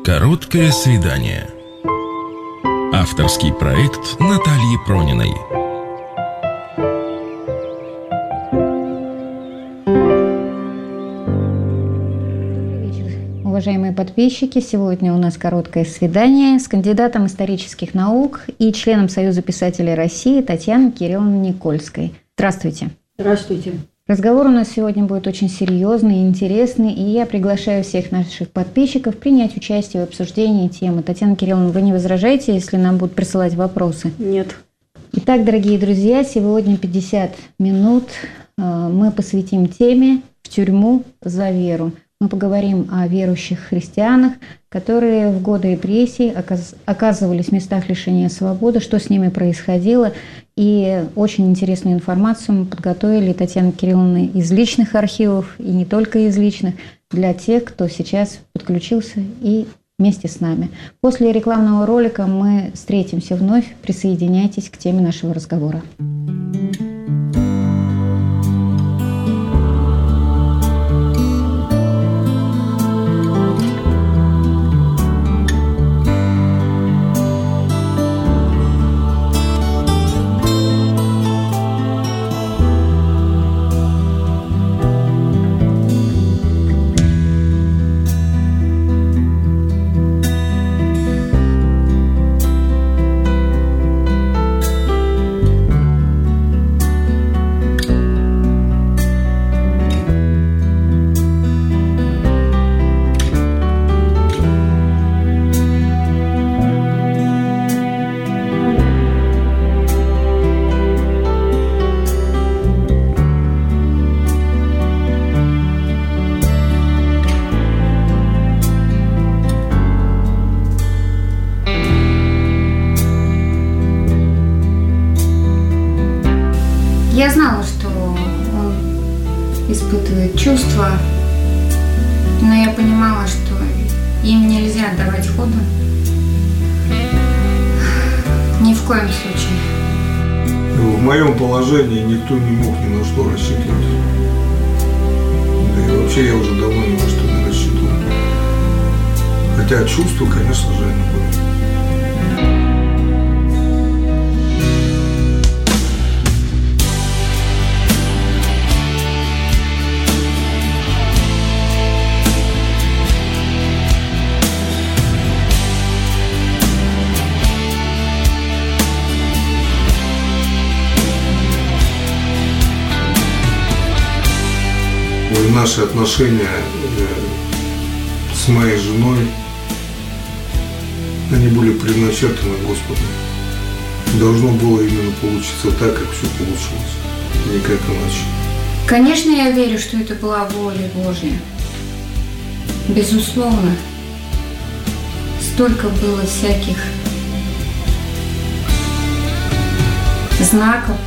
Короткое свидание. Авторский проект Натальи Прониной. Уважаемые подписчики, сегодня у нас короткое свидание с кандидатом исторических наук и членом Союза писателей России Татьяной Кирилловной Никольской. Здравствуйте. Здравствуйте. Разговор у нас сегодня будет очень серьезный и интересный, и я приглашаю всех наших подписчиков принять участие в обсуждении темы. Татьяна Кирилловна, вы не возражаете, если нам будут присылать вопросы? Нет. Итак, дорогие друзья, сегодня 50 минут мы посвятим теме «В тюрьму за веру». Мы поговорим о верующих христианах, которые в годы репрессий оказывались в местах лишения свободы, что с ними происходило. И очень интересную информацию мы подготовили, Татьяна Кирилловна, из личных архивов, и не только из личных, для тех, кто сейчас подключился и вместе с нами. После рекламного ролика мы встретимся вновь. Присоединяйтесь к теме нашего разговора. Я знала, что он испытывает чувства, но я понимала, что им нельзя давать ходу. Ни в коем случае. В моем положении никто не мог ни на что рассчитывать. Да и вообще я уже давно ни на что не рассчитывал. Хотя чувства, конечно же, они были. Наши отношения с моей женой, они были предначертаны Господом. Должно было именно получиться так, как все получилось, никак иначе. Конечно, я верю, что это была воля Божья. Безусловно. Столько было всяких знаков.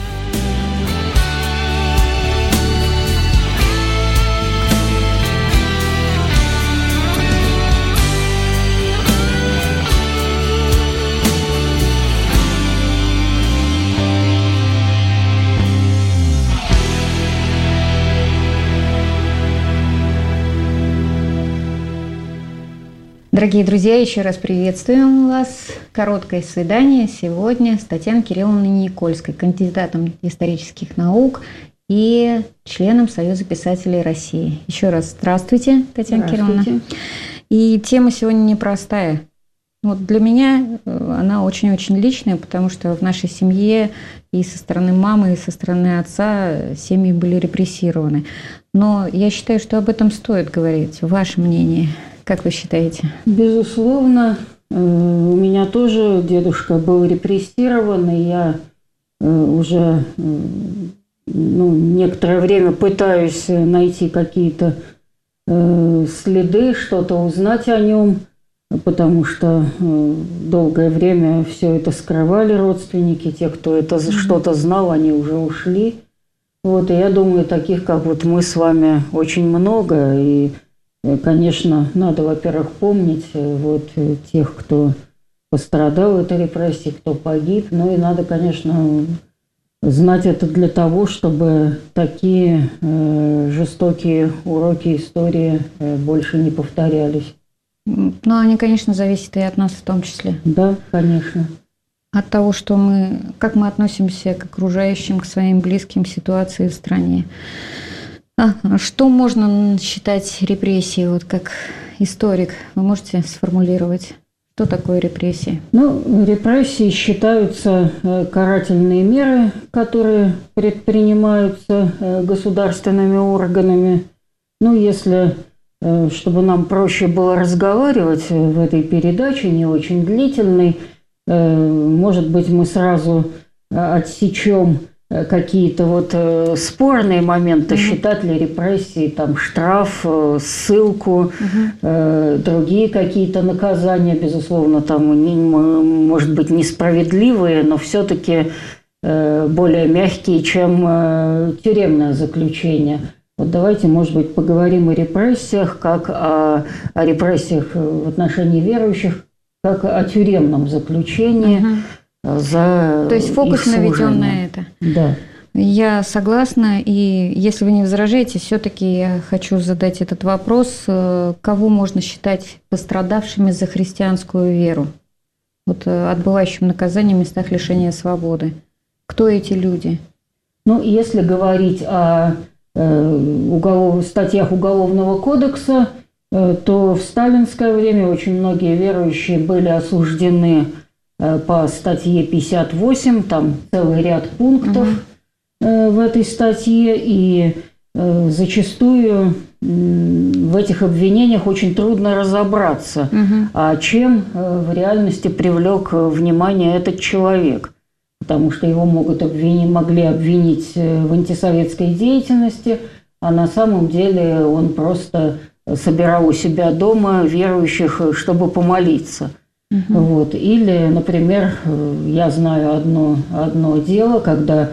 Дорогие друзья, еще раз приветствуем вас. Короткое свидание сегодня с Татьяной Кирилловной Никольской, кандидатом исторических наук и членом Союза писателей России. Еще раз здравствуйте, Татьяна Кирилловна. И тема сегодня непростая. Вот для меня она очень-очень личная, потому что в нашей семье и со стороны мамы, и со стороны отца семьи были репрессированы. Но я считаю, что об этом стоит говорить. Ваше мнение? Как вы считаете? Безусловно, у меня тоже дедушка был репрессирован, и я уже некоторое время пытаюсь найти какие-то следы, что-то узнать о нем, потому что долгое время все это скрывали родственники, те, кто это что-то знал, они уже ушли. Вот, и я думаю, таких, как вот мы с вами, очень много, и конечно, надо, во-первых, помнить тех, кто пострадал в этой репрессии, кто погиб. Ну и надо, конечно, знать это для того, чтобы такие жестокие уроки истории больше не повторялись. Но они, конечно, зависят и от нас в том числе. Да, конечно. От того, как мы относимся к окружающим, к своим близким ситуации в стране. Что можно считать репрессией, вот как историк? Вы можете сформулировать, что такое репрессии? Репрессии считаются карательные меры, которые предпринимаются государственными органами. Если, чтобы нам проще было разговаривать в этой передаче, не очень длительной, может быть, мы сразу отсечем какие-то спорные моменты, считать ли репрессии, штраф, ссылку, другие какие-то наказания, безусловно, может быть, несправедливые, но все-таки более мягкие, чем тюремное заключение. Давайте, может быть, поговорим о репрессиях, как о репрессиях в отношении верующих, как о тюремном заключении. То есть фокус наведен на это. Да. Я согласна, и если вы не возражаете, все-таки я хочу задать этот вопрос: кого можно считать пострадавшими за христианскую веру, отбывающим наказание в местах лишения свободы? Кто эти люди? Если говорить о статьях Уголовного кодекса, то в сталинское время очень многие верующие были осуждены по статье 58, там целый ряд пунктов в этой статье, и зачастую в этих обвинениях очень трудно разобраться, чем в реальности привлек внимание этот человек, потому что его могли обвинить в антисоветской деятельности, а на самом деле он просто собирал у себя дома верующих, чтобы помолиться. Или, например, я знаю одно дело, когда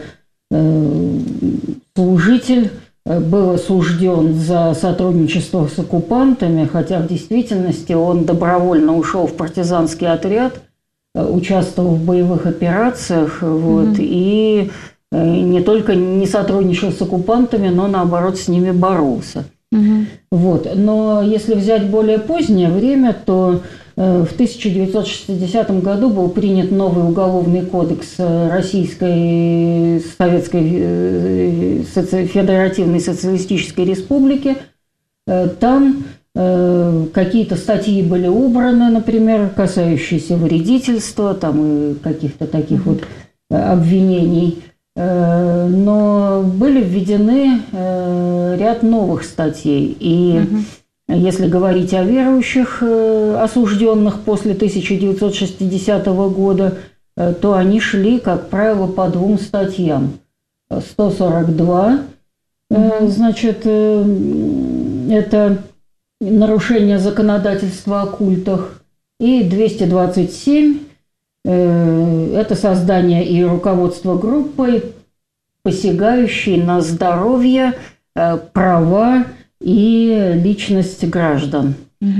служитель был осужден за сотрудничество с оккупантами, хотя в действительности он добровольно ушел в партизанский отряд, участвовал в боевых операциях, и не только не сотрудничал с оккупантами, но наоборот с ними боролся. Но если взять более позднее время, то в 1960 году был принят новый уголовный кодекс Российской Советской Федеративной Социалистической Республики. Там какие-то статьи были убраны, например, касающиеся вредительства, и каких-то таких обвинений. Но были введены ряд новых статей. И если говорить о верующих, осужденных после 1960 года, то они шли, как правило, по двум статьям. 142, это нарушение законодательства о культах, и 227, это создание и руководство группой, посягающей на здоровье, права и личность граждан.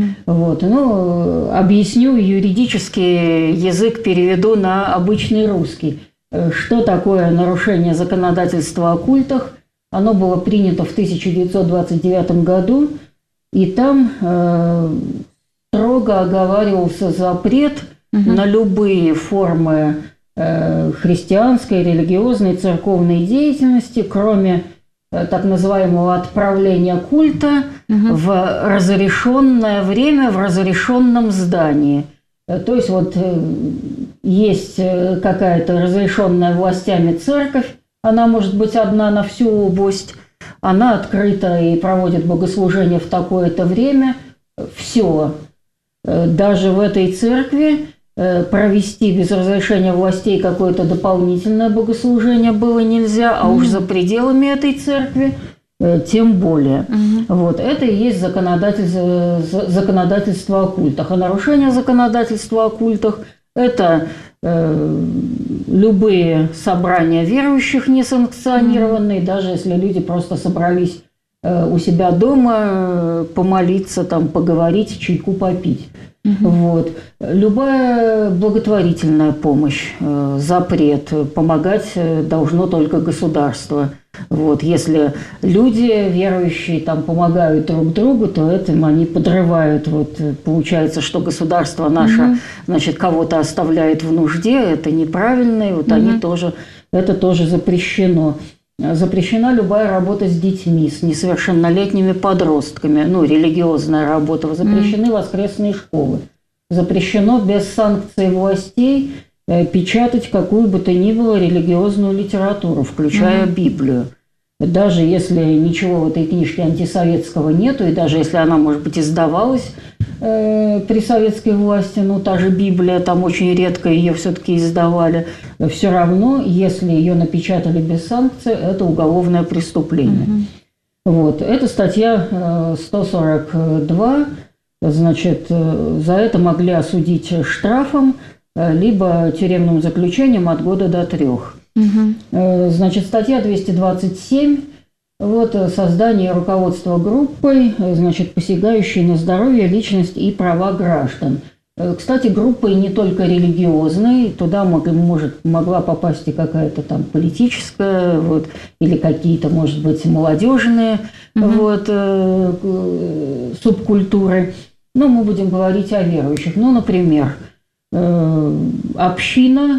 Объясню юридический язык, переведу на обычный русский. Что такое нарушение законодательства о культах? Оно было принято в 1929 году, и там строго оговаривался запрет на любые формы христианской, религиозной, церковной деятельности, кроме так называемого отправления культа в разрешенное время в разрешенном здании. То есть есть какая-то разрешенная властями церковь, она может быть одна на всю область, она открыта и проводит богослужение в такое-то время. Все. Даже в этой церкви провести без разрешения властей какое-то дополнительное богослужение было нельзя, а уж за пределами этой церкви тем более. Это и есть законодательство о культах. А нарушение законодательства о культах – это любые собрания верующих несанкционированные, даже если люди просто собрались у себя дома помолиться, поговорить, чайку попить. Любая благотворительная помощь, запрет, помогать должно только государство. Вот, если люди верующие там помогают друг другу, то этим они подрывают. Вот, получается, что государство наше, значит, кого-то оставляет в нужде, это неправильно, и вот они тоже, это тоже запрещено. Запрещена любая работа с детьми, с несовершеннолетними подростками, ну, религиозная работа, запрещены воскресные школы. Запрещено без санкций властей печатать какую бы то ни было религиозную литературу, включая Библию. Даже если ничего в этой книжке антисоветского нету, и даже если она, может быть, издавалась при советской власти, ну, та же Библия, там очень редко ее все-таки издавали, все равно, если ее напечатали без санкций, это уголовное преступление. Вот. Это статья 142. Значит, за это могли осудить штрафом, либо тюремным заключением от года до 3. Значит, статья 227. Вот создание руководства группой, значит, посягающей на здоровье, личность и права граждан. Кстати, группой не только религиозной, туда могла попасть и какая-то там политическая, вот, или какие-то, может быть, молодежные вот, субкультуры. Но мы будем говорить о верующих. Ну, например, община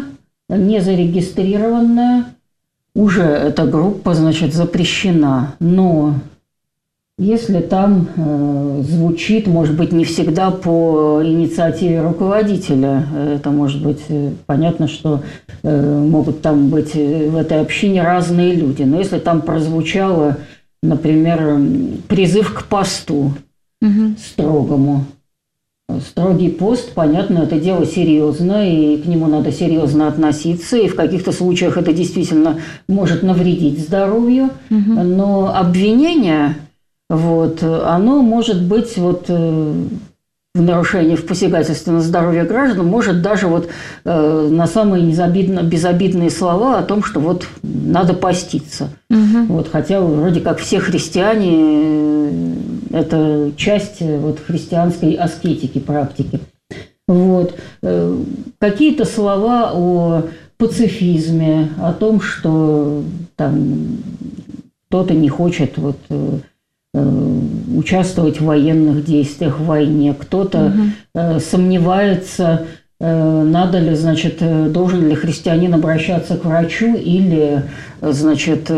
незарегистрированная, уже эта группа, значит, запрещена. Но если там звучит, может быть, не всегда по инициативе руководителя, это может быть понятно, что могут там быть в этой общине разные люди. Но если там прозвучало, например, призыв к посту строгому, строгий пост, понятно, это дело серьезное, и к нему надо серьезно относиться, и в каких-то случаях это действительно может навредить здоровью, но обвинение, вот, оно может быть вот, в нарушении, в посягательстве на здоровье граждан, может даже вот, на самые безобидные слова о том, что вот надо поститься. Вот, хотя вроде как все христиане – это часть вот, христианской аскетики, практики. Вот. Какие-то слова о пацифизме, о том, что там, кто-то не хочет вот, участвовать в военных действиях, в войне, кто-то сомневается, надо ли, значит, должен ли христианин обращаться к врачу, или, значит,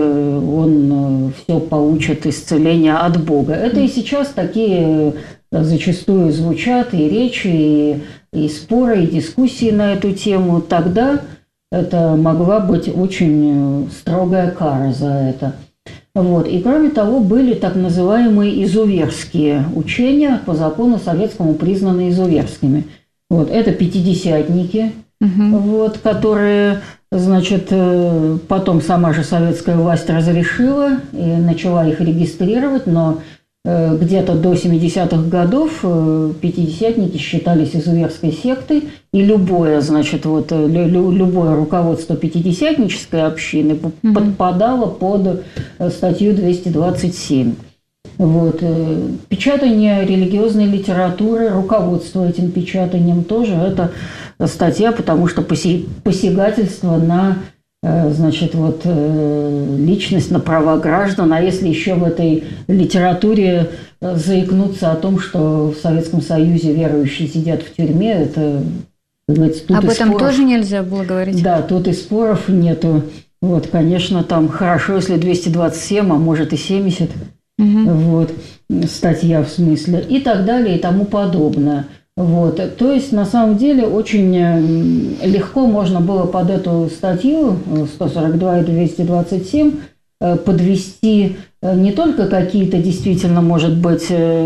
он все получит исцеление от Бога. Это и сейчас такие зачастую звучат и речи, и споры, и дискуссии на эту тему. Тогда это могла быть очень строгая кара за это. Вот. И кроме того, были так называемые изуверские учения, по закону советскому признаны изуверскими. Вот. Это пятидесятники, вот, которые, значит, потом сама же советская власть разрешила и начала их регистрировать, но где-то до 70-х годов пятидесятники считались изуверской сектой, и любое, значит, вот, любое руководство пятидесятнической общины подпадало под статью 227. Вот. Печатание религиозной литературы, руководство этим печатанием тоже это статья, потому что посягательство на, значит, вот, личность, на права граждан. А если еще в этой литературе заикнуться о том, что в Советском Союзе верующие сидят в тюрьме, это, говорится, тут об этом споров, тоже нельзя было говорить? Да, тут и споров нету. Вот, конечно, там хорошо, если 227, а может и 70. Вот, статья в смысле, и так далее, и тому подобное. Вот. То есть, на самом деле, очень легко можно было под эту статью 142 и 227 подвести не только какие-то действительно, может быть,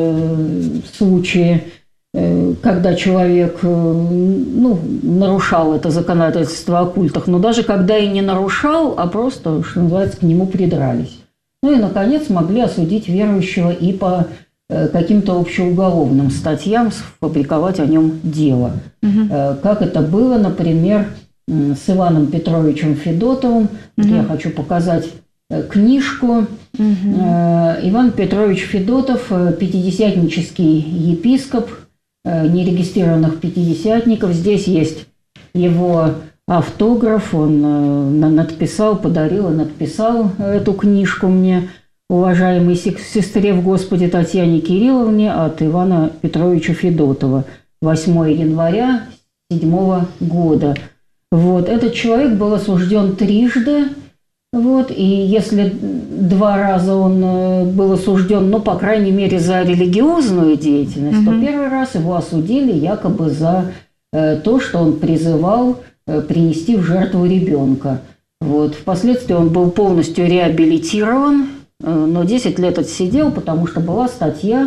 случаи, когда человек нарушал это законодательство о культах, но даже когда и не нарушал, а просто, что называется, к нему придрались. Ну и, наконец, могли осудить верующего и по каким-то общеуголовным статьям, сфабриковать о нем дело. Как это было, например, с Иваном Петровичем Федотовым. Я хочу показать книжку. Иван Петрович Федотов, пятидесятнический епископ нерегистрированных пятидесятников. Здесь есть его автограф, он надписал, подарил и надписал эту книжку мне, уважаемой сестре в Господе Татьяне Кирилловне от Ивана Петровича Федотова, 8 января 1907 года. Вот. Этот человек был осужден трижды, вот, и если 2 раза он был осужден, ну, по крайней мере, за религиозную деятельность, то 1 раз его осудили якобы за то, что он призывал принести в жертву ребенка. Вот. Впоследствии он был полностью реабилитирован, но 10 лет отсидел, потому что была статья,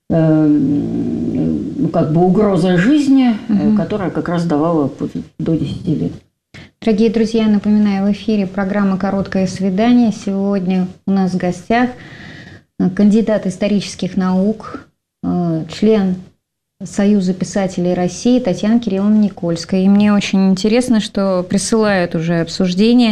как бы угроза жизни, которая как раз давала до 10 лет. Дорогие друзья, напоминаю, в эфире программа «Короткое свидание». Сегодня у нас в гостях кандидат исторических наук, член Союза писателей России Татьяна Кирилловна Никольская. И мне очень интересно, что присылают уже обсуждения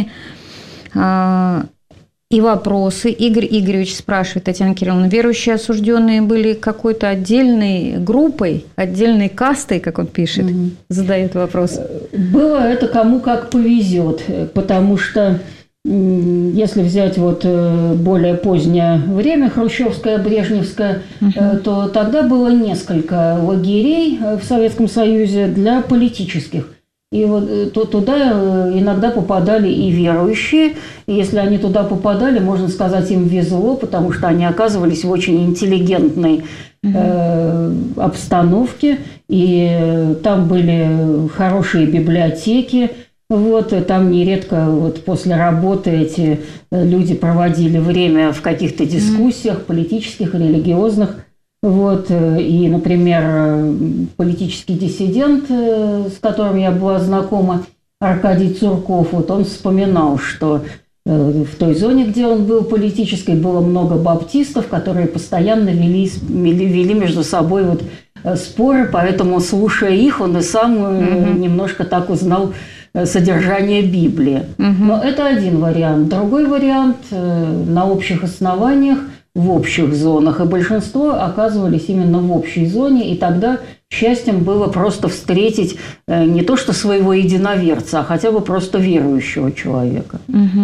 и вопросы. Игорь Игоревич спрашивает, Татьяна Кирилловна, верующие осужденные были какой-то отдельной группой, отдельной кастой, как он пишет, задает вопрос. Было это кому как повезет, потому что если взять вот более позднее время, хрущевское, брежневское, то тогда было несколько лагерей в Советском Союзе для политических. И вот туда иногда попадали и верующие. И если они туда попадали, можно сказать, им везло, потому что они оказывались в очень интеллигентной обстановке. И там были хорошие библиотеки. Вот, там нередко вот после работы эти люди проводили время в каких-то дискуссиях политических, религиозных. Вот, и, например, политический диссидент, с которым я была знакома, Аркадий Цурков, вот он вспоминал, что в той зоне, где он был политической, было много баптистов, которые постоянно вели между собой вот споры, поэтому, слушая их, он и сам немножко так узнал содержание Библии. Но это один вариант. Другой вариант на общих основаниях, в общих зонах, и большинство оказывались именно в общей зоне, и тогда счастьем было просто встретить не то что своего единоверца, а хотя бы просто верующего человека.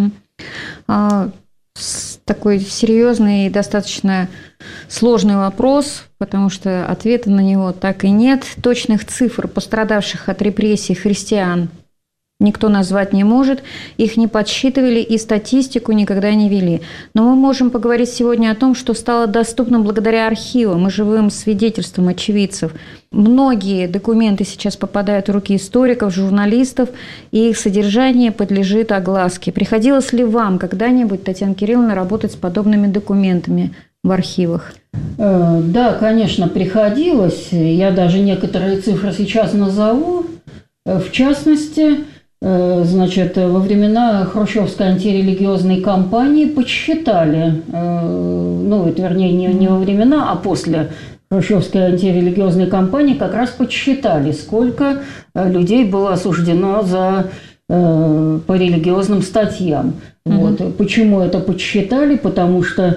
Такой серьезный и достаточно сложный вопрос, потому что ответа на него так и нет. Точных цифр пострадавших от репрессий христиан никто назвать не может, их не подсчитывали и статистику никогда не вели. Но мы можем поговорить сегодня о том, что стало доступным благодаря архивам и живым свидетельствам очевидцев. Многие документы сейчас попадают в руки историков, журналистов, и их содержание подлежит огласке. Приходилось ли вам когда-нибудь, Татьяна Кирилловна, работать с подобными документами в архивах? Да, конечно, приходилось. Я даже некоторые цифры сейчас назову. В частности, значит, во времена хрущевской антирелигиозной кампании подсчитали, ну, это, вернее, не во времена, а после хрущевской антирелигиозной кампании как раз подсчитали, сколько людей было осуждено по религиозным статьям. Вот. Почему это подсчитали? Потому что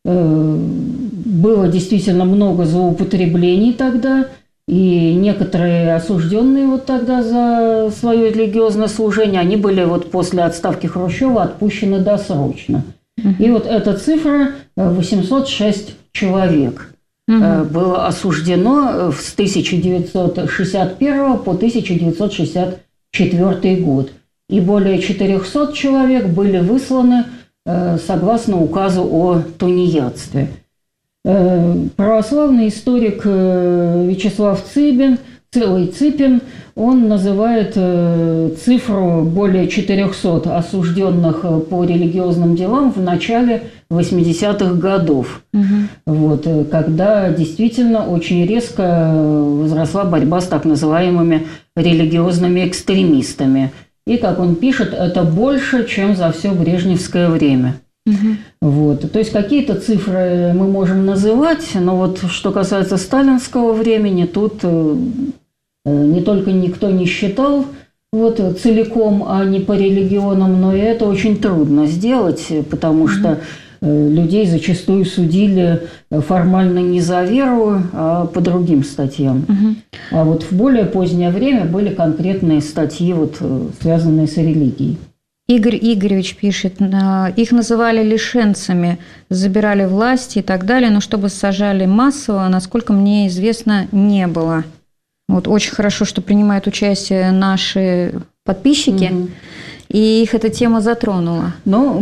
было действительно много злоупотреблений тогда, и некоторые осужденные вот тогда за свое религиозное служение, они были вот после отставки Хрущева отпущены досрочно. И вот эта цифра 806 человек было осуждено с 1961 по 1964 год. И более 400 человек были высланы согласно указу о тунеядстве. Православный историк Вячеслав Ципин, он называет цифру более 400 осужденных по религиозным делам в начале 80-х годов, вот, когда действительно очень резко возросла борьба с так называемыми религиозными экстремистами. И, как он пишет, это больше, чем за все брежневское время. Вот. То есть какие-то цифры мы можем называть, но вот что касается сталинского времени, тут не только никто не считал вот, целиком, а не по регионам, но и это очень трудно сделать, потому что людей зачастую судили формально не за веру, а по другим статьям. А вот в более позднее время были конкретные статьи, вот, связанные с религией. Игорь Игоревич пишет, их называли лишенцами, забирали власти и так далее, но чтобы сажали массово, насколько мне известно, не было. Вот очень хорошо, что принимают участие наши подписчики, и их эта тема затронула. Ну,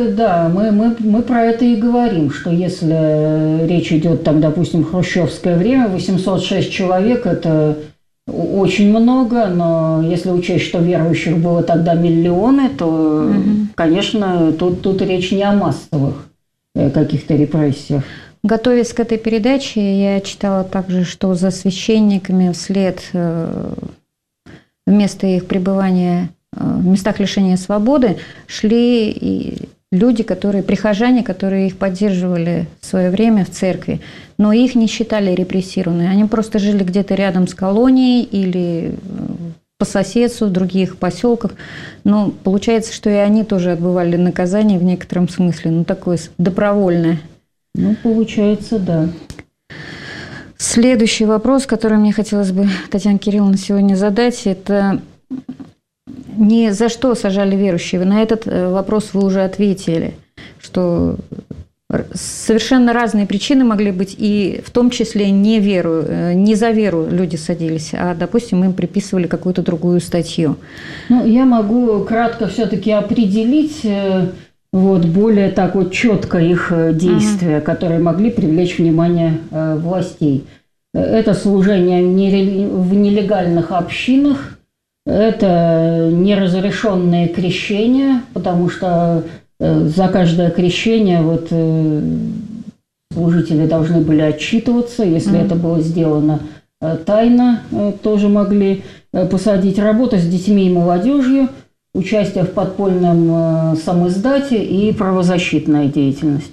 мы про это и говорим, что если речь идет, там, допустим, хрущевское время, 806 человек – это очень много, но если учесть, что верующих было тогда миллионы, то, конечно, тут речь не о массовых каких-то репрессиях. Готовясь к этой передаче, я читала также, что за священниками вслед вместо их пребывания в местах лишения свободы шли и люди, прихожане, которые их поддерживали в свое время в церкви, но их не считали репрессированными. Они просто жили где-то рядом с колонией или по соседству, в других поселках. Но получается, что и они тоже отбывали наказание в некотором смысле, такое добровольное. Получается, да. Следующий вопрос, который мне хотелось бы, Татьяна Кирилловна, сегодня задать, это не за что сажали верующие. На этот вопрос вы уже ответили, что совершенно разные причины могли быть, и в том числе не за веру люди садились, а, допустим, им приписывали какую-то другую статью. Я могу кратко все-таки определить более так четко их действия, которые могли привлечь внимание властей. Это служение в нелегальных общинах, это неразрешенные крещения, потому что за каждое крещение служители должны были отчитываться, если это было сделано тайно, тоже могли посадить. Работа с детьми и молодежью, участие в подпольном самиздате и правозащитная деятельность.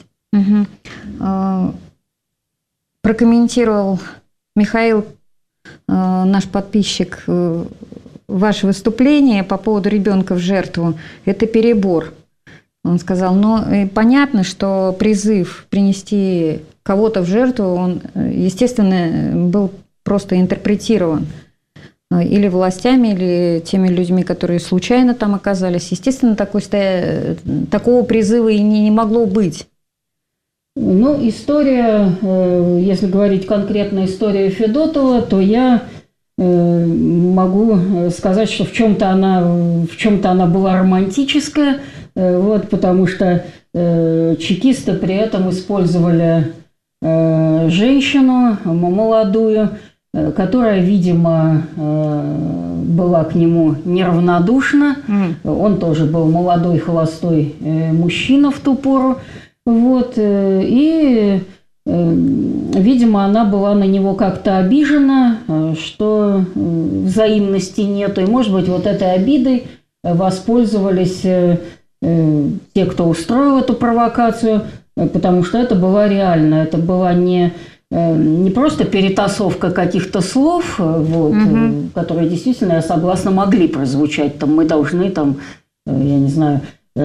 Прокомментировал Михаил, наш подписчик, ваше выступление по поводу ребенка в жертву. Это перебор. Он сказал, понятно, что призыв принести кого-то в жертву, он, естественно, был просто интерпретирован или властями, или теми людьми, которые случайно там оказались. Естественно, такого призыва и не могло быть. История, если говорить конкретно историю Федотова, то я могу сказать, что в чем-то она была романтическая, потому что чекисты при этом использовали женщину молодую, которая, видимо, была к нему неравнодушна. Он тоже был молодой, холостой мужчина в ту пору. И, видимо, она была на него как-то обижена, что взаимности нету. И, может быть, этой обидой воспользовались те, кто устроил эту провокацию, потому что это была реально. Это была не просто перетасовка каких-то слов, которые действительно, я согласна, могли прозвучать. Мы должны, я не знаю,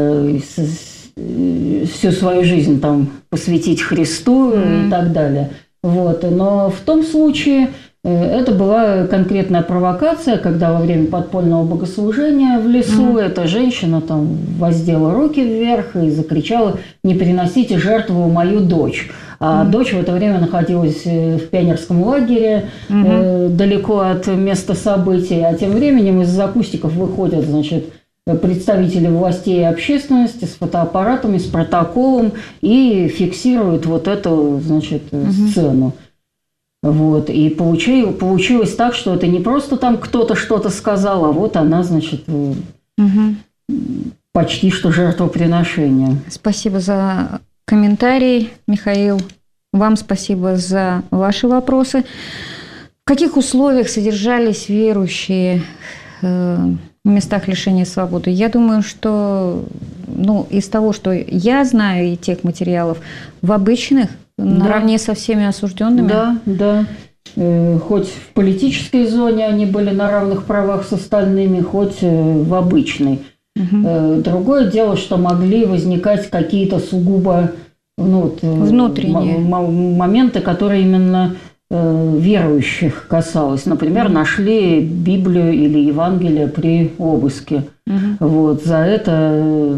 всю свою жизнь посвятить Христу и так далее. Но в том случае это была конкретная провокация, когда во время подпольного богослужения в лесу эта женщина воздела руки вверх и закричала: «Не переносите жертву мою дочь». А дочь в это время находилась в пионерском лагере, далеко от места событий. А тем временем из-за кустиков выходят, представители властей и общественности с фотоаппаратами, с протоколом и фиксируют эту, сцену. И получилось так, что это не просто кто-то что-то сказал, а она, почти что жертвоприношение. Спасибо за комментарий, Михаил. Вам спасибо за ваши вопросы. В каких условиях содержались верующие в местах лишения свободы? Я думаю, что из того, что я знаю, и тех материалов, в обычных, наравне со всеми осужденными. Да. Хоть в политической зоне они были на равных правах с остальными, хоть в обычной. Другое дело, что могли возникать какие-то сугубо внутренние моменты, которые именно верующих касалось. Например, нашли Библию или Евангелие при обыске. Вот, за это,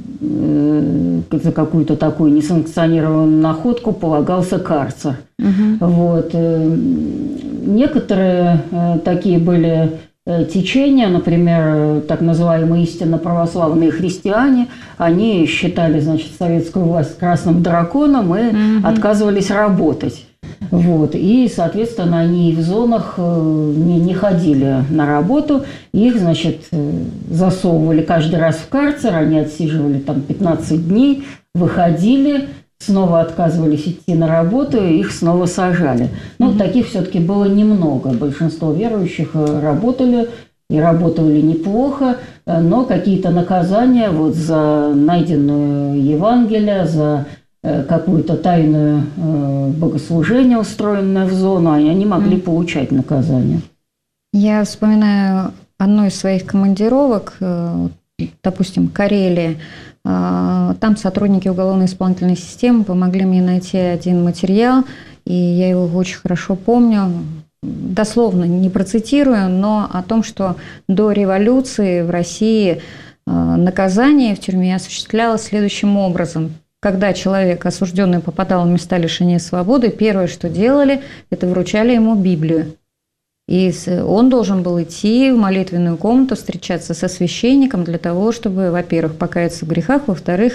за какую-то такую несанкционированную находку полагался карцер. Вот. Некоторые такие были течения, например, так называемые истинно православные христиане, они считали, значит, советскую власть красным драконом и отказывались работать. Вот. И, соответственно, они в зонах не ходили на работу. Их, значит, засовывали каждый раз в карцер, они отсиживали там 15 дней, выходили, снова отказывались идти на работу, и их снова сажали. Ну, таких все-таки было немного. Большинство верующих работали и работали неплохо, но какие-то наказания вот за найденную Евангелие, за какую-то тайную богослужение, устроенное в зону, они могли получать наказание. Я вспоминаю одну из своих командировок, допустим, Карелия. Там сотрудники уголовно-исполнительной системы помогли мне найти один материал, и я его очень хорошо помню. Дословно не процитирую, но о том, что до революции в России наказание в тюрьме осуществлялось следующим образом. Когда человек, осужденный, попадал в места лишения свободы, первое, что делали, это вручали ему Библию. И он должен был идти в молитвенную комнату, встречаться со священником для того, чтобы, во-первых, покаяться в грехах, во-вторых,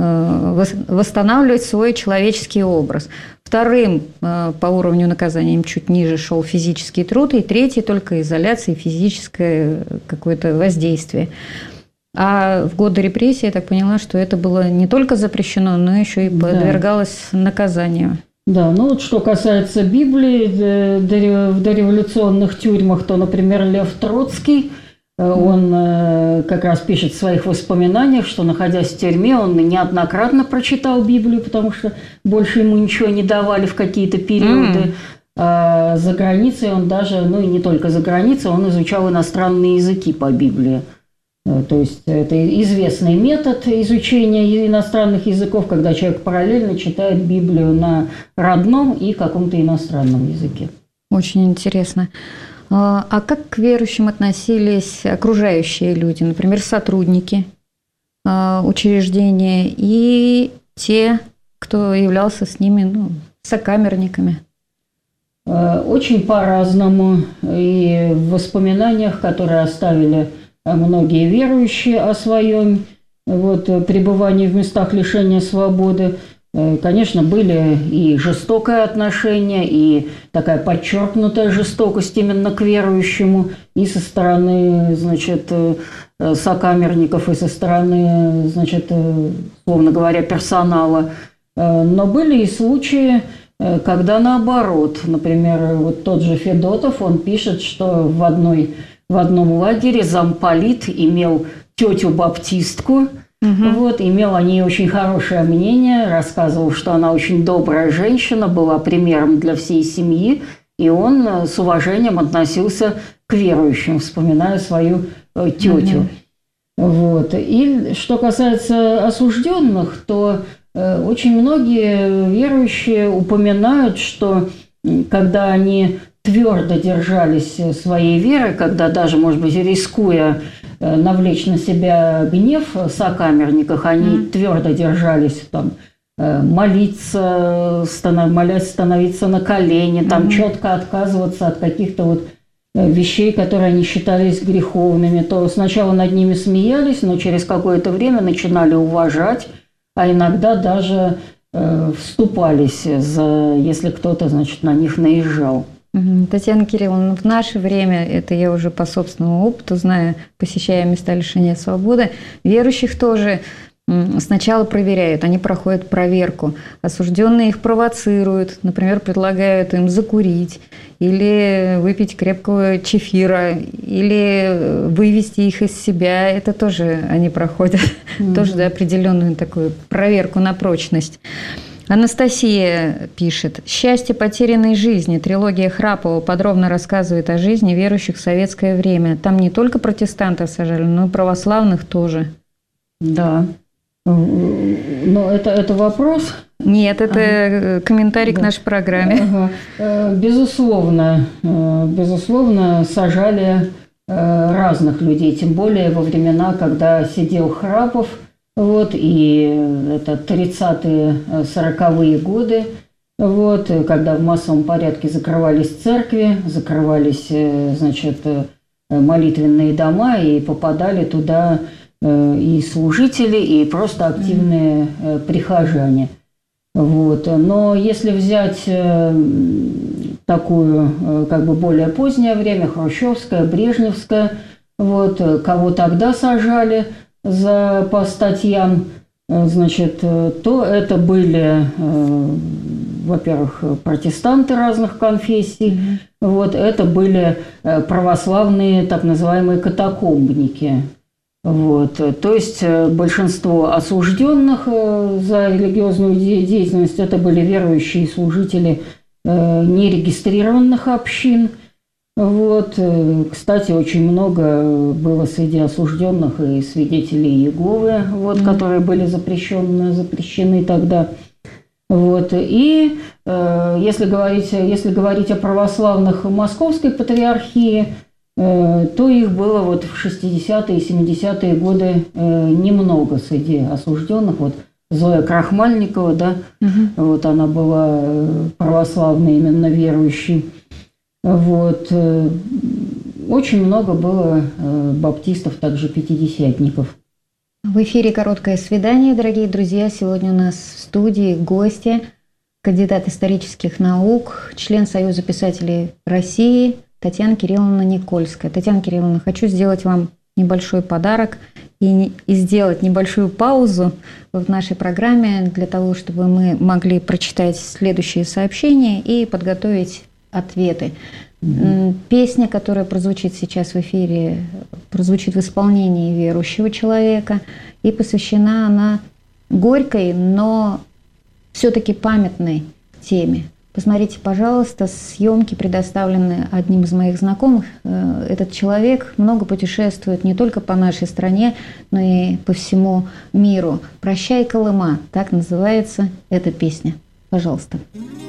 восстанавливать свой человеческий образ. Вторым по уровню наказания им чуть ниже шел физический труд, и третий только изоляция и физическое какое-то воздействие. А в годы репрессий я так поняла, что это было не только запрещено, но еще и подвергалось наказанию. Да, ну вот что касается Библии, в дореволюционных тюрьмах, то, например, Лев Троцкий, он как раз пишет в своих воспоминаниях, что, находясь в тюрьме, он неоднократно прочитал Библию, потому что больше ему ничего не давали в какие-то периоды. А за границей он даже, ну и не только за границей, он изучал иностранные языки по Библии. То есть это известный метод изучения иностранных языков, когда человек параллельно читает Библию на родном и каком-то иностранном языке. Очень интересно. А как к верующим относились окружающие люди, например, сотрудники учреждения и те, кто являлся с ними сокамерниками? Очень по-разному. И в воспоминаниях, которые оставили многие верующие о своем пребывании в местах лишения свободы, конечно, были и жестокое отношение, и такая подчеркнутая жестокость именно к верующему и со стороны, значит, сокамерников, и со стороны, значит, условно говоря, персонала. Но были и случаи, когда наоборот. Например, вот тот же Федотов, он пишет, что в одном лагере замполит имел тетю-баптистку, имел о ней очень хорошее мнение, рассказывал, что она очень добрая женщина, была примером для всей семьи, и он с уважением относился к верующим, вспоминая свою тетю. И что касается осужденных, то очень многие верующие упоминают, что когда они твердо держались своей веры, когда даже, может быть, рискуя навлечь на себя гнев сокамерников, они твердо держались молиться, молясь становиться на колени, четко отказываться от каких-то вещей, которые они считались греховными, то сначала над ними смеялись, но через какое-то время начинали уважать, а иногда даже вступались, если кто-то, значит, на них наезжал. Татьяна Кирилловна, в наше время, это я уже по собственному опыту знаю, посещая места лишения свободы, верующих тоже сначала проверяют, они проходят проверку. Осужденные их провоцируют, например, предлагают им закурить или выпить крепкого чефира, или вывести их из себя. Это тоже они проходят, тоже определенную такую проверку на прочность. Анастасия пишет: «Счастье потерянной жизни». Трилогия Храпова подробно рассказывает о жизни верующих в советское время. Там не только протестантов сажали, но и православных тоже. Да. Но это вопрос? Нет, это комментарий к нашей программе. Безусловно, сажали разных людей, тем более во времена, когда сидел Храпов, и это 30-е, 40-е годы, когда в массовом порядке закрывались церкви, закрывались, молитвенные дома, и попадали туда и служители, и просто активные прихожане. Но если взять такую, более позднее время, хрущевское, брежневское, кого тогда сажали по статьям, то это были, во-первых, протестанты разных конфессий, это были православные так называемые катакомбники. То есть большинство осужденных за религиозную деятельность это были верующие служители нерегистрированных общин. Кстати, очень много было среди осужденных и свидетелей Иеговы, которые были запрещены тогда. И если говорить о православных Московской патриархии, то их было в 60-е и 70-е годы немного среди осужденных. Зоя Крахмальникова, она была православной, именно верующей. Очень много было баптистов, также пятидесятников. В эфире «Короткое свидание», дорогие друзья. Сегодня у нас в студии гости, кандидат исторических наук, член Союза писателей России Татьяна Кирилловна Никольская. Татьяна Кирилловна, хочу сделать вам небольшой подарок и сделать небольшую паузу в нашей программе для того, чтобы мы могли прочитать следующие сообщения и подготовить ответы. Песня, которая прозвучит сейчас в эфире, прозвучит в исполнении верующего человека, и посвящена она горькой, но все-таки памятной теме. Посмотрите, пожалуйста, съемки предоставлены одним из моих знакомых. Этот человек много путешествует не только по нашей стране, но и по всему миру. «Прощай, Колыма» – так называется эта песня. Пожалуйста.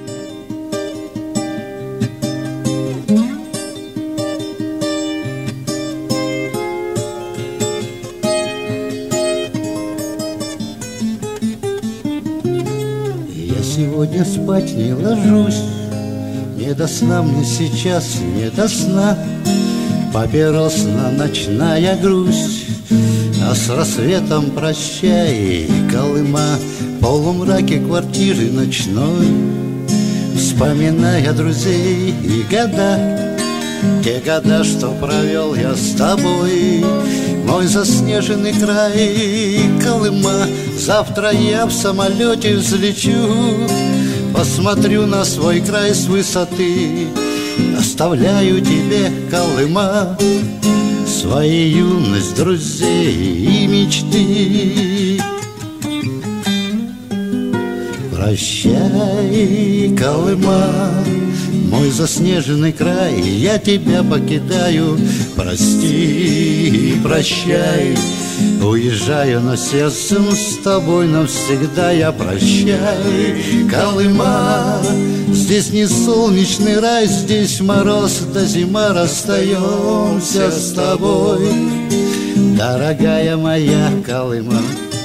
Сегодня спать не ложусь, не до сна мне сейчас, не до сна. Папиросна ночная грусть, а с рассветом прощай, Колыма. В полумраке квартиры ночной, вспоминая друзей и года, те года, что провел я с тобой. Мой заснеженный край, Колыма. Завтра я в самолете взлечу, посмотрю на свой край с высоты. Оставляю тебе, Колыма, свою юность, друзей и мечты. Прощай, Колыма, мой заснеженный край, я тебя покидаю. Прости, прощай, уезжаю, но сердцем с тобой навсегда я. Прощай, Колыма, здесь не солнечный рай, здесь мороз да зима, расстаемся с тобой, дорогая моя Колыма.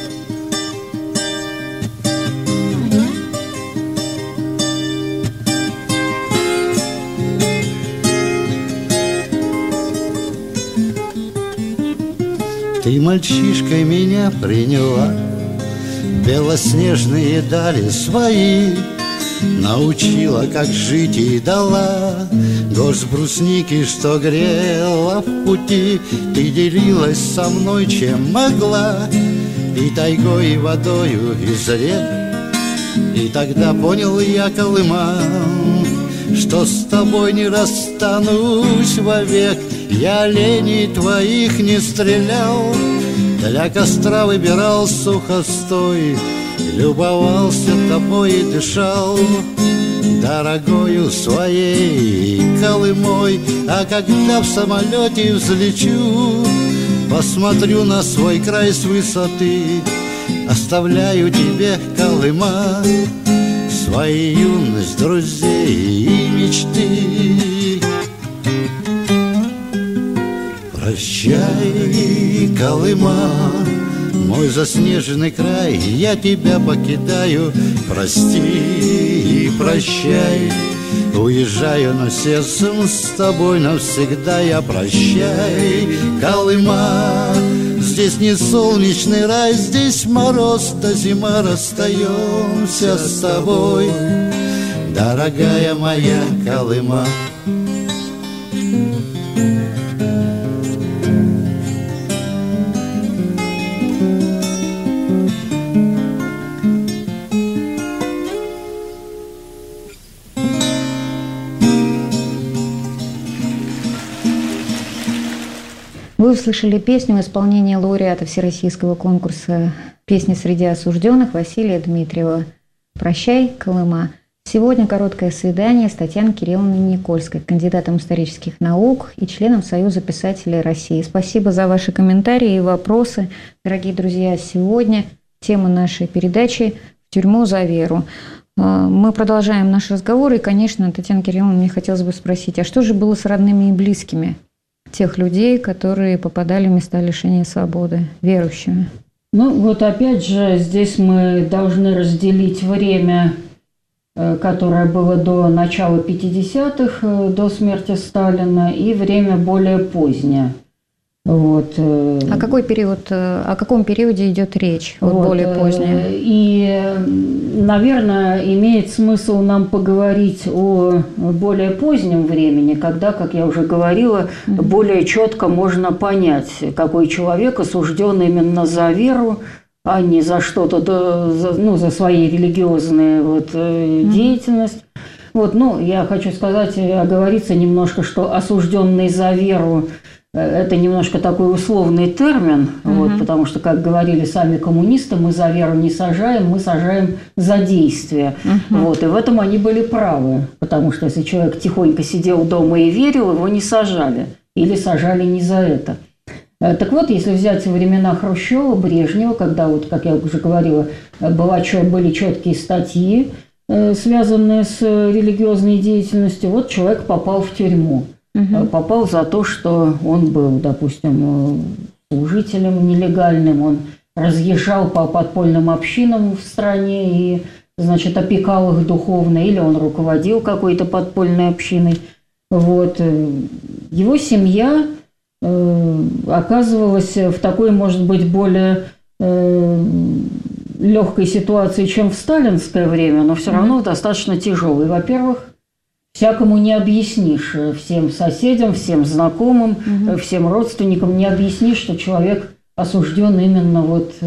Ты мальчишкой меня приняла, белоснежные дали свои, научила, как жить, и дала горсть брусники, что грела в пути. Ты делилась со мной, чем могла, и тайгой, и водою из рек. И тогда понял я, Колыма, что с тобой не расстанусь вовек. Я оленей твоих не стрелял, для костра выбирал сухостой, любовался тобой и дышал дорогою своей Колымой. А когда в самолете взлечу, посмотрю на свой край с высоты, оставляю тебе, Колыма, свою юность, друзей и мечты. Прощай, Колыма, мой заснеженный край, я тебя покидаю. Прости и прощай, уезжаю, но сердцем с тобой навсегда я. Прощай, Колыма, здесь не солнечный рай, здесь мороз да зима, расстаемся с тобой, дорогая моя Колыма. Вы услышали песню в исполнении лауреата Всероссийского конкурса «Песни среди осужденных» Василия Дмитриева «Прощай, Колыма». Сегодня короткое свидание с Татьяной Кирилловной Никольской, кандидатом исторических наук и членом Союза писателей России. Спасибо за ваши комментарии и вопросы. Дорогие друзья, сегодня тема нашей передачи «В тюрьму за веру». Мы продолжаем наш разговор, и, конечно, Татьяна Кирилловна, мне хотелось бы спросить, а что же было с родными и близкими тех людей, которые попадали в места лишения свободы, верующими? Ну, вот опять же, здесь мы должны разделить время, которое было до начала 50-х, до смерти Сталина, и время более позднее. Вот. О каком периоде идет речь, вот более позднее? И, наверное, имеет смысл нам поговорить о более позднем времени, когда, как я уже говорила, более четко можно понять, какой человек осужден именно за веру, а не за что-то, за свои религиозные деятельность. Вот, я хочу сказать, оговориться немножко, что осужденный за веру – это немножко такой условный термин, потому что, как говорили сами коммунисты, мы за веру не сажаем, мы сажаем за действие. И в этом они были правы, потому что если человек тихонько сидел дома и верил, его не сажали или сажали не за это. Так вот, если взять времена Хрущева, Брежнева, когда, как я уже говорила, были четкие статьи, связанные с религиозной деятельностью, вот человек попал в тюрьму. Попал за то, что он был, допустим, служителем нелегальным, он разъезжал по подпольным общинам в стране и, опекал их духовно, или он руководил какой-то подпольной общиной. Вот. Его семья оказывалась в такой, может быть, более легкой ситуации, чем в сталинское время, но все равно достаточно тяжелой. Во-первых, всякому не объяснишь, всем соседям, всем знакомым, всем родственникам не объяснишь, что человек осужден именно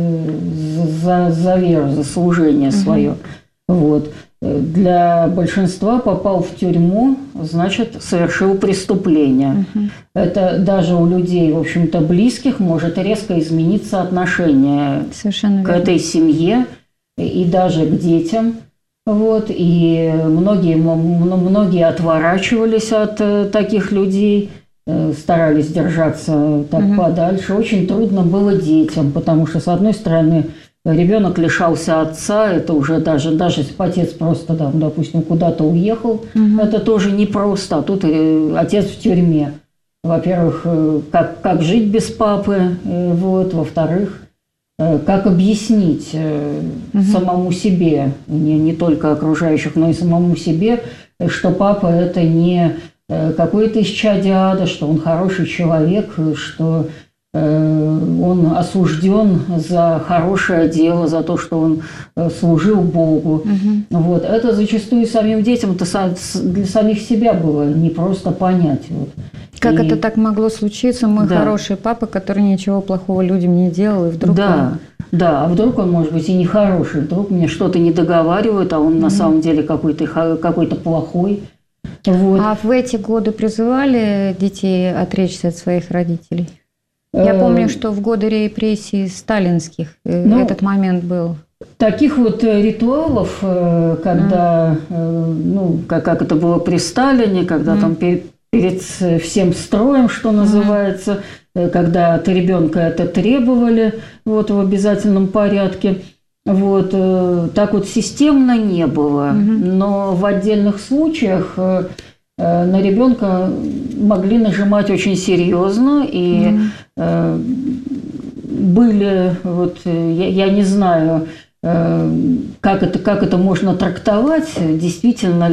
за веру, за служение свое. Вот. Для большинства попал в тюрьму, значит, совершил преступление. Это даже у людей, в общем-то, близких может резко измениться отношение к этой семье и даже к детям. Вот, и многие отворачивались от таких людей, старались держаться так подальше. Очень трудно было детям, потому что, с одной стороны, ребенок лишался отца, это уже даже если отец просто, допустим, куда-то уехал, это тоже непросто, а тут отец в тюрьме. Во-первых, как жить без папы, во-вторых, как объяснить самому себе, не только окружающих, но и самому себе, что папа – это не какой-то исчадие ада, что он хороший человек, что он осужден за хорошее дело, за то, что он служил Богу. Вот. Это зачастую самим детям для самих себя было непросто понять. Как это так могло случиться? Мой хороший папа, который ничего плохого людям не делал, и вдруг а вдруг он, может быть, и нехороший, вдруг мне что-то не договаривают, а он на самом деле какой-то плохой. Вот. А в эти годы призывали детей отречься от своих родителей? Я помню, что в годы репрессий сталинских этот момент был. Таких вот ритуалов, когда, ну, как это было при Сталине, когда там перед всем строем, что называется, когда от ребенка это требовали вот, в обязательном порядке, вот, так вот системно не было. Но в отдельных случаях на ребенка могли нажимать очень серьезно, и были, вот, я не знаю, как это можно трактовать, действительно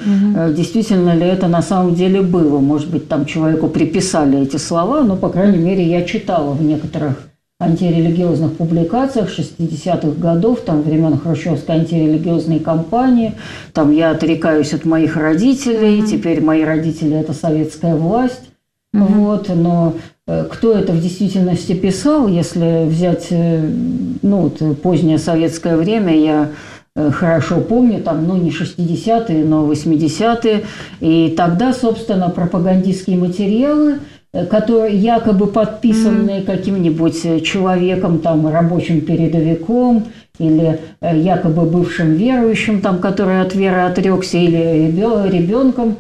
ли это на самом деле было. Может быть, там человеку приписали эти слова, но, по крайней мере, я читала в некоторых антирелигиозных публикациях 60-х годов, там, времен хрущевской антирелигиозной кампании. Там я отрекаюсь от моих родителей, теперь мои родители – это советская власть. Вот, но кто это в действительности писал, если взять, ну, вот, позднее советское время, я хорошо помню, там, ну, не 60-е, но 80-е, и тогда, собственно, пропагандистские материалы, которые якобы подписаны каким-нибудь человеком, там, рабочим передовиком или якобы бывшим верующим, там, который от веры отрекся, или ребенком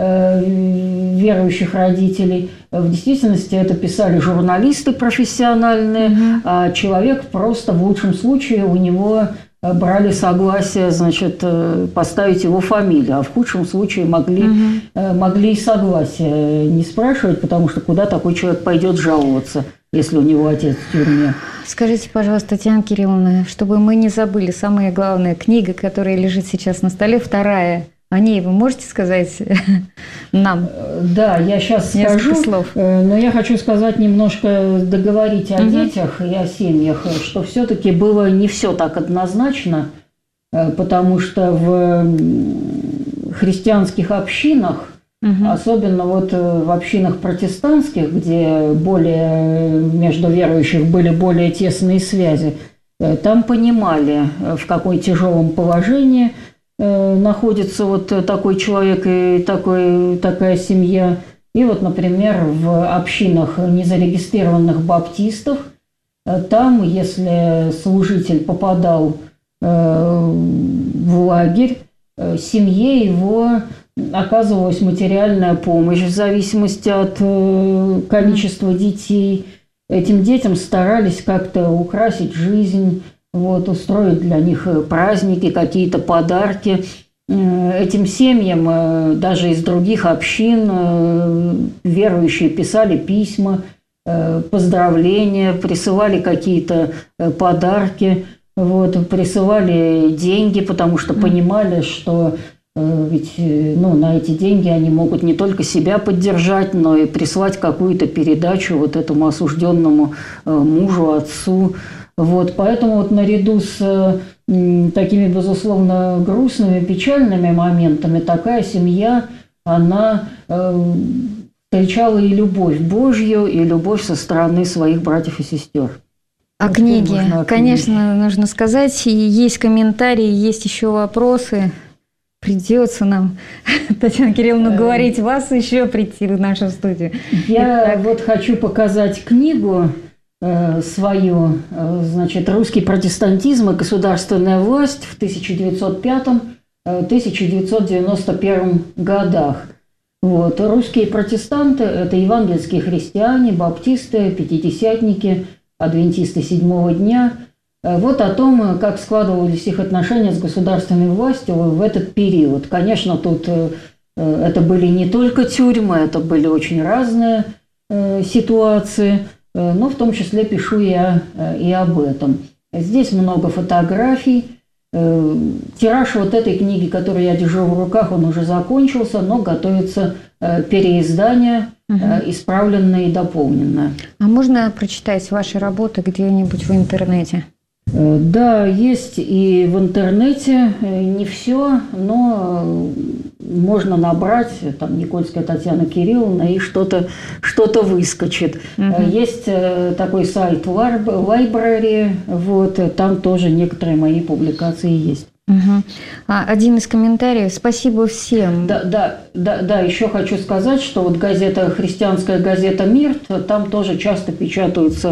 верующих родителей. В действительности это писали журналисты профессиональные, а человек просто в лучшем случае у него брали согласие, значит, поставить его фамилию, а в худшем случае могли и согласие не спрашивать, потому что куда такой человек пойдет жаловаться, если у него отец в тюрьме. Скажите, пожалуйста, Татьяна Кирилловна, чтобы мы не забыли, самая главная книга, которая лежит сейчас на столе, вторая. О ней вы можете сказать нам? Да, я сейчас скажу, слов. Но я хочу сказать немножко, договорить о детях и о семьях, что все-таки было не все так однозначно, потому что в христианских общинах, особенно вот в общинах протестантских, где между верующих были более тесные связи, там понимали, в каком тяжелом положении находится вот такой человек и такая семья. И вот, например, в общинах незарегистрированных баптистов, там, если служитель попадал в лагерь, семье его оказывалась материальная помощь в зависимости от количества детей. Этим детям старались как-то украсить жизнь, вот, устроить для них праздники, какие-то подарки. Этим семьям даже из других общин верующие писали письма, поздравления, присылали какие-то подарки, вот, присылали деньги, потому что понимали, что ведь, ну, на эти деньги они могут не только себя поддержать, но и прислать какую-то передачу вот этому осужденному мужу, отцу. Вот, поэтому вот наряду с такими, безусловно, грустными, печальными моментами такая семья, она встречала и любовь Божью, и любовь со стороны своих братьев и сестер. О книге, конечно, нужно сказать. И есть комментарии, есть еще вопросы. Придется нам, Татьяна Кирилловна, говорить вас еще прийти в нашу студию. Я вот хочу показать книгу свою, значит, «Русский протестантизм и государственная власть» в 1905-1991 годах. Вот. Русские протестанты – это евангельские христиане, баптисты, пятидесятники, адвентисты седьмого дня. Вот о том, как складывались их отношения с государственной властью в этот период. Конечно, тут это были не только тюрьмы, это были очень разные ситуации, но в том числе пишу я и об этом. Здесь много фотографий. Тираж вот этой книги, которую я держу в руках, он уже закончился, но готовится переиздание, исправленное и дополненное. А можно прочитать ваши работы где-нибудь в интернете? Да, есть и в интернете, не все, но можно набрать, там, Никольская Татьяна Кирилловна, и что-то выскочит. Есть такой сайт Library, вот, там тоже некоторые мои публикации есть. Один из комментариев. Спасибо всем. Да, еще хочу сказать, что вот христианская газета «Мир», там тоже часто печатаются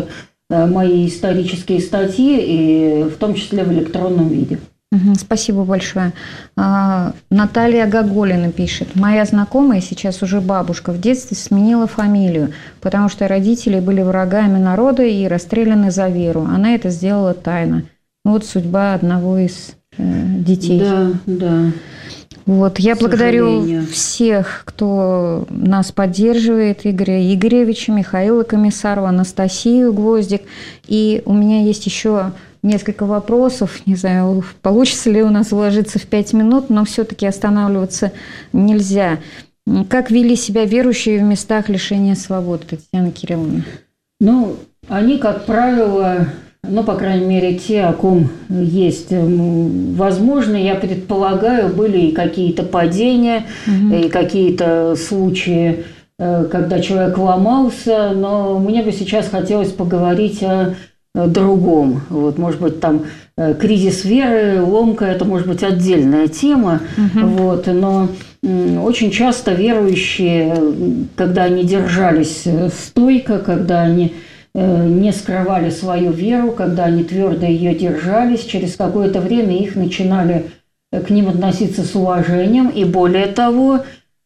мои исторические статьи, и в том числе в электронном виде. Спасибо большое. Наталья Гоголина пишет. Моя знакомая, сейчас уже бабушка, в детстве сменила фамилию, потому что родители были врагами народа и расстреляны за веру. Она это сделала тайно. Вот судьба одного из детей. Да. Вот, я благодарю всех, кто нас поддерживает, Игоря Игоревича, Михаила Комиссарова, Анастасию Гвоздик. И у меня есть еще несколько вопросов. Не знаю, получится ли у нас уложиться в 5 минут, но все-таки останавливаться нельзя. Как вели себя верующие в местах лишения свободы, Татьяна Кирилловна? Они, как правило, по крайней мере, те, о ком есть, возможно, я предполагаю, были и какие-то падения, и какие-то случаи, когда человек ломался, но мне бы сейчас хотелось поговорить о другом. Вот, может быть, там кризис веры, ломка – это, может быть, отдельная тема, вот, но очень часто верующие, когда они держались стойко, когда они не скрывали свою веру, когда они твердо ее держались, через какое-то время их начинали к ним относиться с уважением. И более того,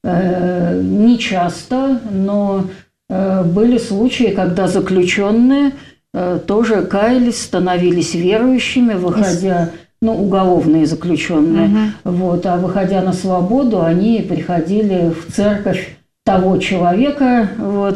не часто, но были случаи, когда заключенные тоже каялись, становились верующими, выходя, уголовные заключенные, вот, а выходя на свободу, они приходили в церковь того человека, вот,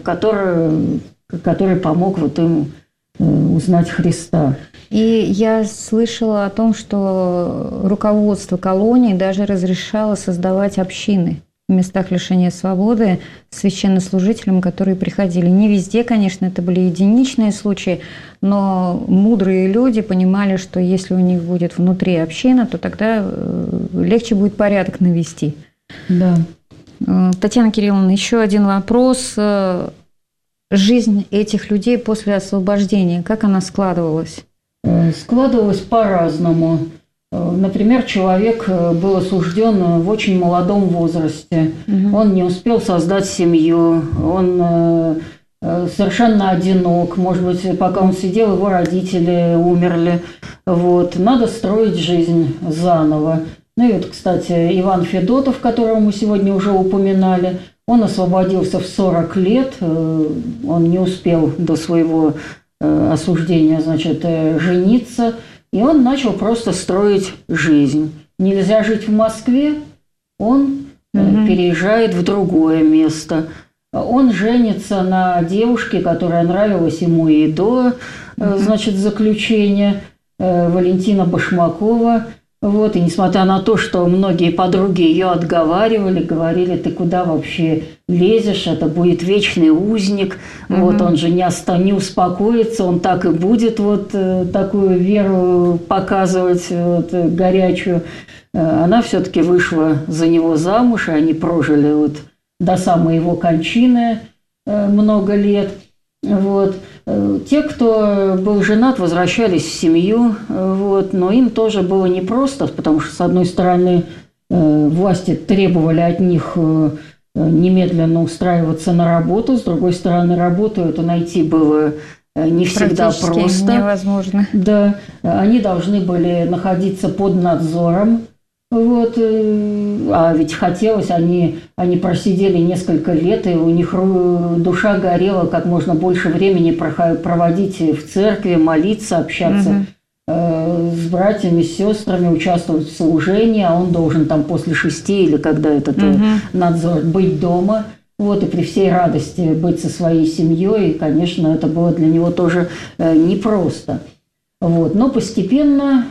который помог вот им узнать Христа. И я слышала о том, что руководство колонии даже разрешало создавать общины в местах лишения свободы священнослужителям, которые приходили. Не везде, конечно, это были единичные случаи, но мудрые люди понимали, что если у них будет внутри община, то тогда легче будет порядок навести. Да. Татьяна Кирилловна, еще один вопрос. Жизнь этих людей после освобождения, как она складывалась? Складывалась по-разному. Например, человек был осужден в очень молодом возрасте. Он не успел создать семью, он совершенно одинок. Может быть, пока он сидел, его родители умерли. Вот. Надо строить жизнь заново. И вот, кстати, Иван Федотов, которого мы сегодня уже упоминали, он освободился в 40 лет, он не успел до своего осуждения, жениться, и он начал просто строить жизнь. Нельзя жить в Москве, он переезжает в другое место. Он женится на девушке, которая нравилась ему и до заключения, Валентина Башмакова. Вот, и несмотря на то, что многие подруги ее отговаривали, говорили, ты куда вообще лезешь, это будет вечный узник, вот, он же не успокоится, он так и будет вот такую веру показывать, вот, горячую. Она все-таки вышла за него замуж, и они прожили вот до самой его кончины много лет. Вот. Те, кто был женат, возвращались в семью, вот, но им тоже было непросто, потому что, с одной стороны, власти требовали от них немедленно устраиваться на работу, с другой стороны, работу эту найти было не всегда просто. Невозможно. Да, они должны были находиться под надзором. Вот, а ведь хотелось, они просидели несколько лет, и у них душа горела как можно больше времени проводить в церкви, молиться, общаться с братьями, с сестрами, участвовать в служении, а он должен там после 6 или когда этот надзор быть дома, вот, и при всей радости быть со своей семьей, и, конечно, это было для него тоже непросто. Вот. Но постепенно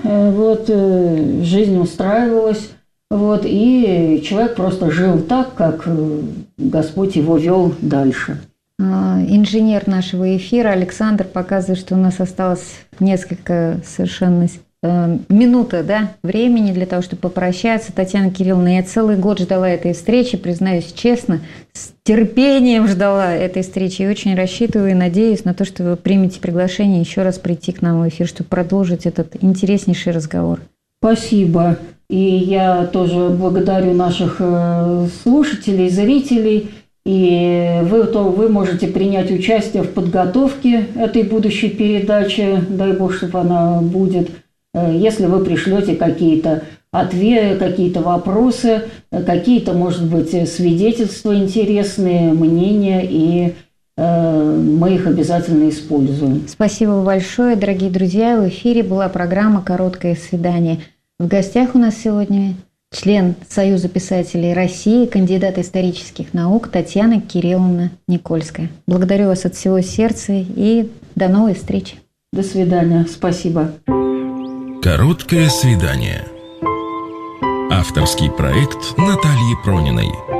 жизнь устраивалась, вот, и человек просто жил так, как Господь его вел дальше. Инженер нашего эфира Александр показывает, что у нас осталось несколько совершенно минута, времени для того, чтобы попрощаться. Татьяна Кирилловна, я целый год ждала этой встречи, признаюсь честно, с терпением ждала этой встречи и очень рассчитываю и надеюсь на то, что вы примете приглашение еще раз прийти к нам в эфир, чтобы продолжить этот интереснейший разговор. Спасибо. И я тоже благодарю наших слушателей, зрителей. И вы можете принять участие в подготовке этой будущей передачи, дай бог, чтобы она будет, если вы пришлете какие-то ответы, какие-то вопросы, какие-то, может быть, свидетельства интересные, мнения, и мы их обязательно используем. Спасибо большое, дорогие друзья. В эфире была программа «Короткое свидание». В гостях у нас сегодня член Союза писателей России, кандидат исторических наук Татьяна Кирилловна Никольская. Благодарю вас от всего сердца и до новой встречи. До свидания. Спасибо. «Короткое свидание». Авторский проект Натальи Прониной.